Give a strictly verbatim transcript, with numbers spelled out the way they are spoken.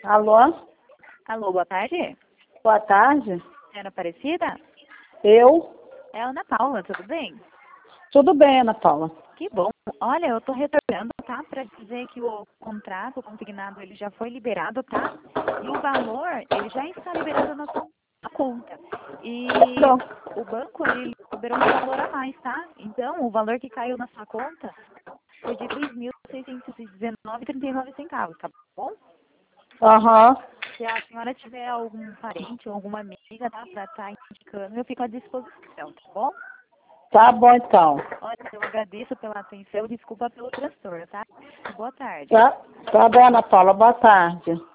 Alô? Alô, boa tarde. Boa tarde. Ana Aparecida? Eu? É a Ana Paula, tudo bem? Tudo bem, Ana Paula. Que bom. Olha, eu tô retornando, tá? Pra dizer que o contrato o consignado, ele já foi liberado, tá? E o valor, ele já está liberado na sua conta. E Pronto. o banco, ele liberou um valor a mais, tá? Então, o valor que caiu na sua conta foi de três mil seiscentos e dezenove e trinta e nove centavos, tá bom? Aham. Se a senhora tiver algum parente ou alguma amiga, tá? Pra estar indicando, eu fico à disposição, tá bom? Tá bom, então. Olha, eu agradeço pela atenção, desculpa pelo transtorno, tá? Boa tarde. Tá, tá bom, Ana Paula. Boa tarde.